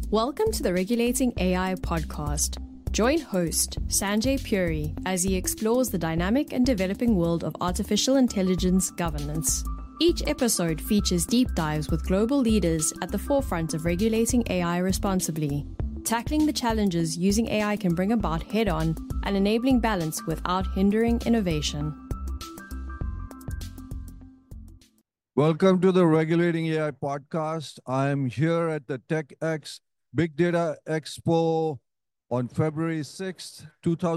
Welcome to the Regulating AI podcast. Join host Sanjay Puri as he explores the dynamic and developing world of artificial intelligence governance. Each episode features deep dives with global leaders at the forefront of regulating AI responsibly, tackling the challenges using AI can bring about head-on and enabling balance without hindering innovation. Welcome to the Regulating AI podcast. I'm here at the TechX Big Data Expo on February 6th,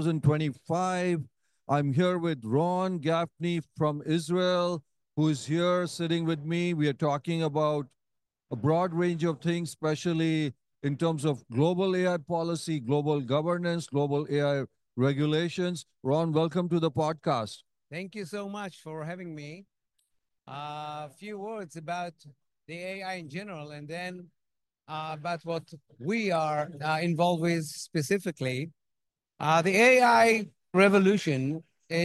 2025. I'm here with Ron Gaffney from Israel, who is here sitting with me. We are talking about a broad range of things, especially in terms of global AI policy, global governance, global AI regulations. Ron, welcome to the podcast. Thank you so much for having me. A few words about the AI in general, and then about what we are involved with specifically. The AI revolution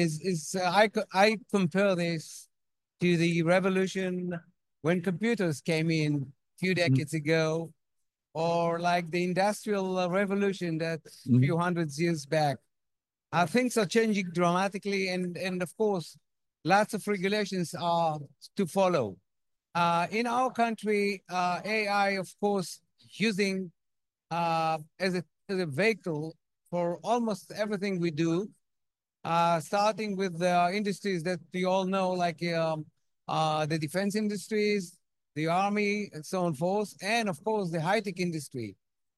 I compare this to the revolution when computers came in a few decades ago, or like the industrial revolution that a few hundred years back. Things are changing dramatically, and of course, lots of regulations are to follow. In our country, AI, of course, using as a vehicle for almost everything we do, starting with the industries that we all know, like the defense industries, the army, and so on and forth, and of course, the high-tech industry.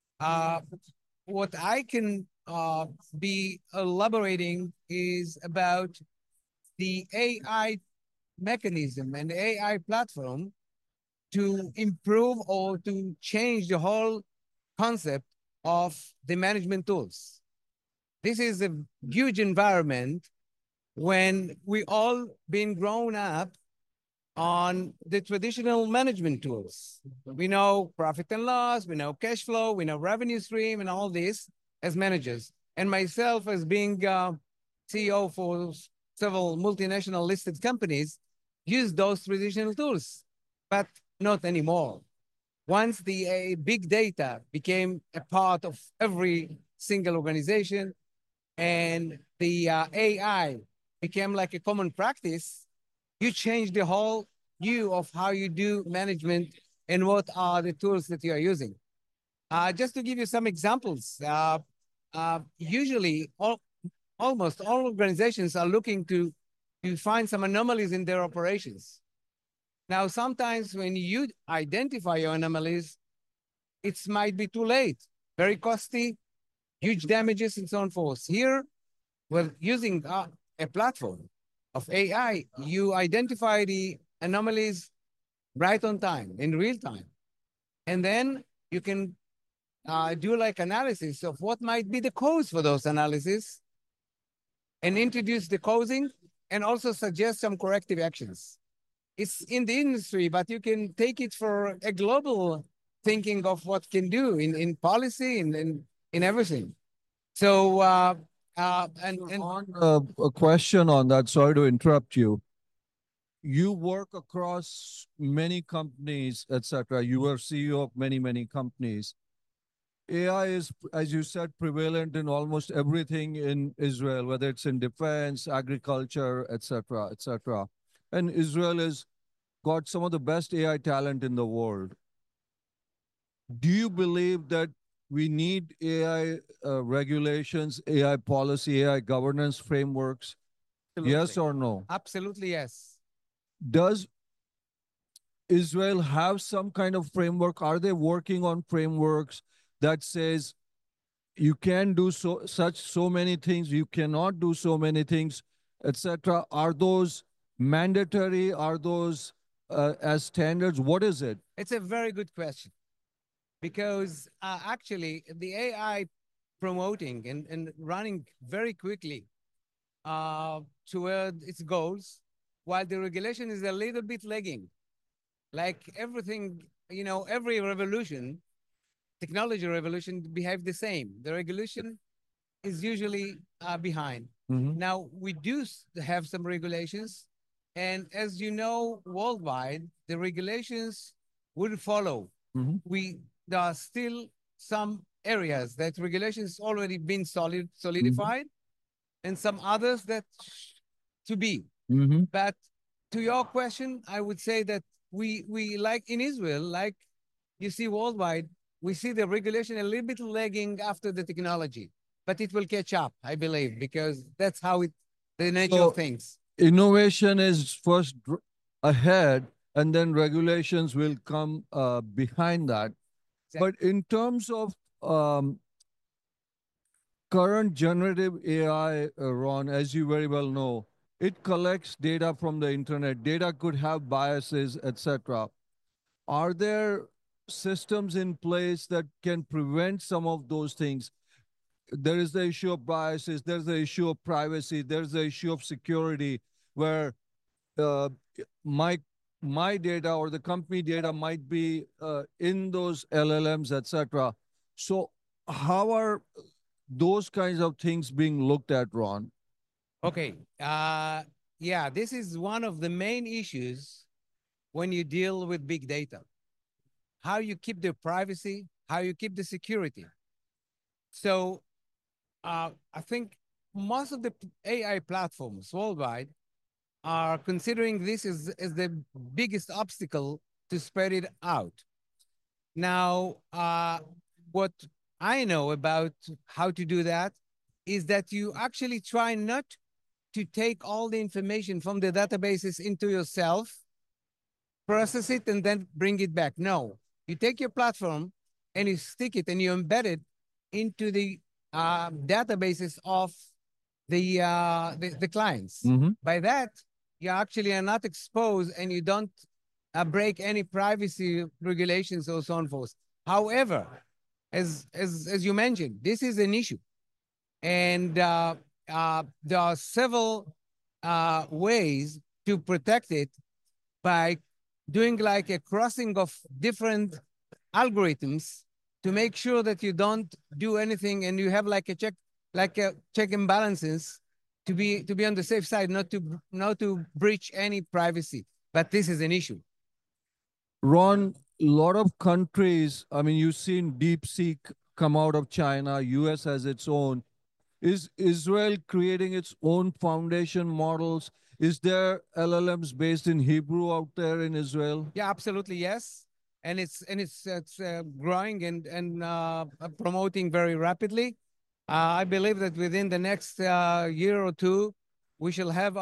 What I can be elaborating is about the AI mechanism and the AI platform to improve or to change the whole concept of the management tools. This is a huge environment when we all been grown up on the traditional management tools. We know profit and loss, we know cash flow, we know revenue stream, and all this as managers. And myself as being CEO for several multinational listed companies, use those traditional tools, but not anymore. Once the big data became a part of every single organization and the AI became like a common practice, you change the whole view of how you do management and what are the tools that you are using. Just to give you some examples, usually almost all organizations are looking to find some anomalies in their operations. Now, sometimes when you identify your anomalies, it might be too late, very costly, huge damages, and so on and forth. Here, we're using a platform of AI. You identify the anomalies right on time, in real time. And then you can do like analysis of what might be the cause for those analyses and introduce the causing and also suggest some corrective actions. It's in the industry, but you can take it for a global thinking of what can do in policy and in everything. So, a question on that, sorry to interrupt you. You work across many companies, etc. You were CEO of many, many companies. AI is, as you said, prevalent in almost everything in Israel, whether it's in defense, agriculture, etc., etc. And Israel has got some of the best AI talent in the world. Do you believe that we need AI regulations, AI policy, AI governance frameworks? absolutely. Yes or no? Absolutely, yes. Does Israel have some kind of framework? Are they working on frameworks that says you can do so many things, you cannot do so many things, etc.? Are those mandatory? Are those as standards? What is it? It's a very good question because actually the AI promoting and running very quickly toward its goals, while the regulation is a little bit lagging. Like everything, every revolution, technology revolution behave the same. The regulation is usually behind. Now, we do have some regulations, and as you know, worldwide, the regulations will follow. There are still some areas that regulations already been solidified, and some others that to be. Mm-hmm. But to your question, I would say that we like in Israel, like you see worldwide, we see the regulation a little bit lagging after the technology, but it will catch up, I believe, because that's how the nature So of things. innovation is first ahead, and then regulations will come behind that. But in terms of current generative AI, Ron, as you very well know, it collects data from the internet. Data could have biases, etc. Are there systems in place that can prevent some of those things? There is the issue of biases, there's the issue of privacy, there's the issue of security, where uh, my my data or the company data might be in those LLMs, etc. So how are those kinds of things being looked at, Ron? Okay. Yeah, this is one of the main issues when you deal with big data. How you keep the privacy, how you keep the security. So I think most of the AI platforms worldwide are considering this as the biggest obstacle to spread it out. Now, what I know about how to do that is that you actually try not to take all the information from the databases into yourself, process it, and then bring it back. No, you take your platform and you stick it and you embed it into the databases of the clients. Mm-hmm. By that, you actually are not exposed and you don't break any privacy regulations or so on and forth. However, as you mentioned, this is an issue, and there are several ways to protect it by doing like a crossing of different algorithms to make sure that you don't do anything and you have like a check and balances to be on the safe side, not to breach any privacy. But this is an issue. Ron, a lot of countries, I mean, you've seen DeepSeek come out of China, US has its own. Is Israel creating its own foundation models? Is there LLMs based in Hebrew out there in Israel? Yeah, absolutely, yes. And it's growing and promoting very rapidly. I believe that within the next year or two, we shall have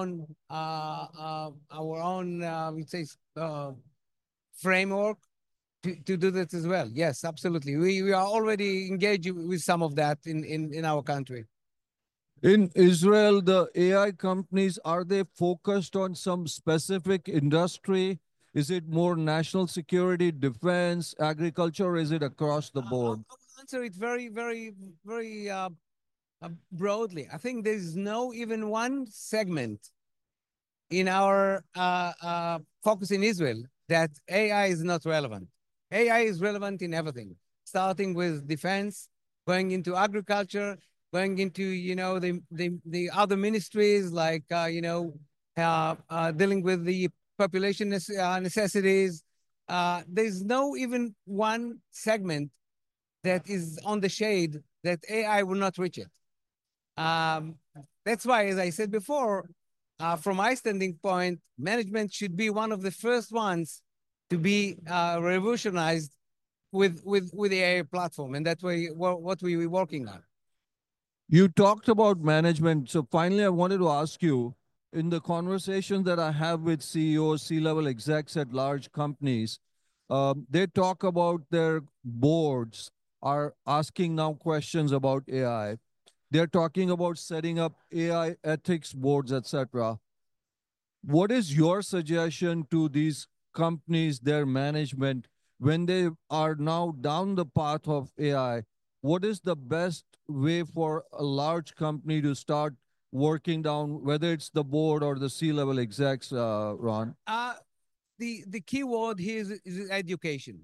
let's say, framework to do that as well. Yes, absolutely. We are already engaged with some of that in our country. In Israel, the AI companies, are they focused on some specific industry? Is it more national security, defense, agriculture, or is it across the board? I'll answer it very, very, very broadly. I think there's no even one segment in our focus in Israel that AI is not relevant. AI is relevant in everything, starting with defense, going into agriculture, going into the other ministries like dealing with the population necessities. There's no even one segment that is on the shade that AI will not reach it. That's why, as I said before, from my standing point, management should be one of the first ones to be revolutionized with the AI platform, and that's what we were working on. You talked about management. So finally, I wanted to ask you, in the conversations that I have with CEOs, C-level execs at large companies, they talk about their boards are asking now questions about AI. They're talking about setting up AI ethics boards, etc. What is your suggestion to these companies, their management, when they are now down the path of AI? What is the best way for a large company to start working down, whether it's the board or the C-level execs, Ron? The key word here is education.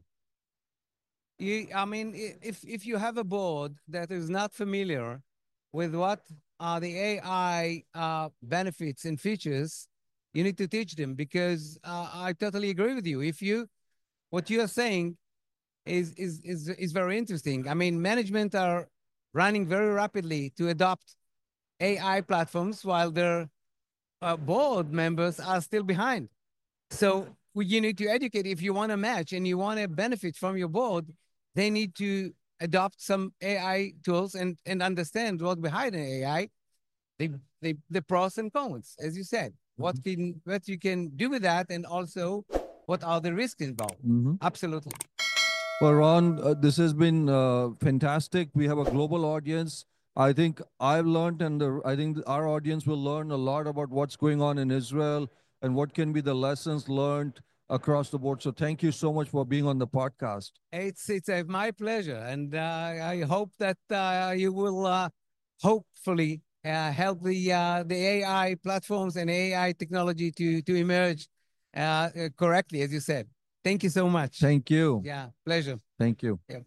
I mean, if you have a board that is not familiar with what are the AI benefits and features, you need to teach them, because I totally agree with you. What you are saying is very interesting. I mean, management are running very rapidly to adopt AI platforms while their board members are still behind. So you need to educate. If you want to match and you want to benefit from your board, they need to adopt some AI tools and understand what behind an AI, the pros and cons, as you said. What you can do with that, and also what are the risks involved. Absolutely. Well, Ron, this has been fantastic. We have a global audience. I think I've learned, and I think our audience will learn a lot about what's going on in Israel and what can be the lessons learned across the board. So thank you so much for being on the podcast. It's my pleasure. And I hope that you will hopefully help the AI platforms and AI technology to emerge correctly, as you said. Thank you so much. Thank you. Yeah, pleasure. Thank you. Yeah.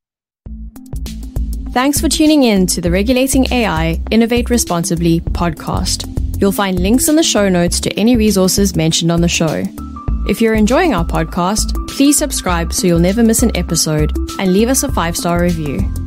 Thanks for tuning in to the Regulating AI Innovate Responsibly podcast. You'll find links in the show notes to any resources mentioned on the show. If you're enjoying our podcast, please subscribe so you'll never miss an episode and leave us a 5-star review.